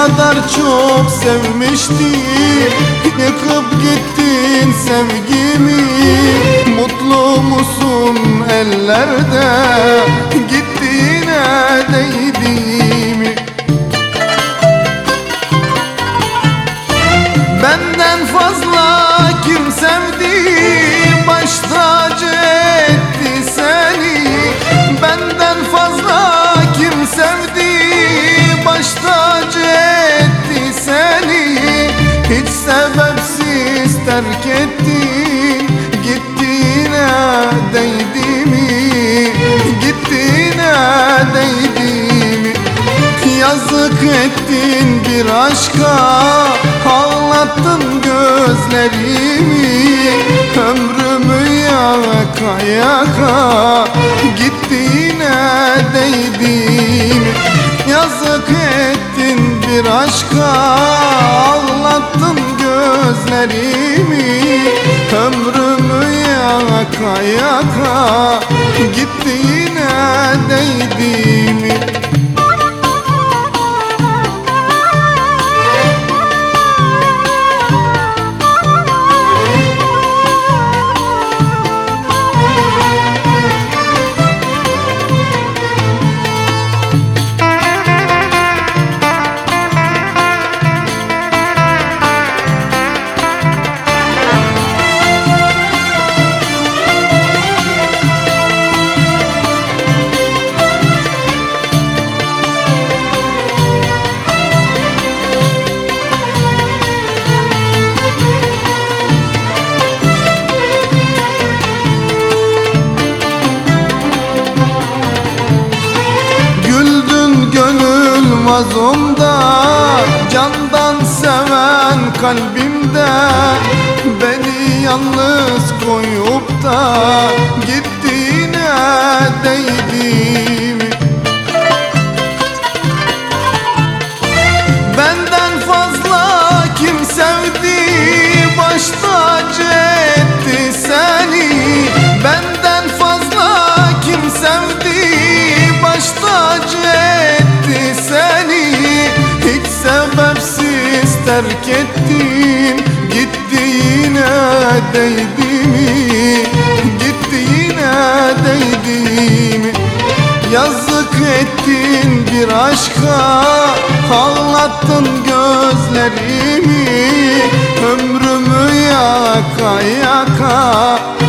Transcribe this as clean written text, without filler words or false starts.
kadar çok sevmiştim, yıkıp gittin sevgimi. Mutlu musun ellerde, gittiğine değdi mi? Benden fazla kim sevdi, baş tacı etti seni. Benden fazla kim sevdi, baş tacı etti seni. Hiç sebepsiz terk ettin, gittiğine değdi mi? Gittiğine değdi mi? Yazık ettin bir aşka, ağlattın gözlerimi. Ömrümü yaka yaka, gittiğine değdi mi? Yazık ettin bir aşka, ağlattın gözlerimi. Ömrümü yaka yaka, gittiğine değdi mi? Mazlumda, candan seven kalbimde, beni yalnız koyup da gittiğine değdi mi? Benden fazla kim sevdi, baş tacı etti seni. Benden fazla kim sevdi, baş tacı etti seni. Hiç sebepsiz terk ettin, gittiğine değdi mi? Gittiğine değdi mi? Yazık ettin bir aşka, ağlattın gözlerimi. Ömrümü yaka yaka,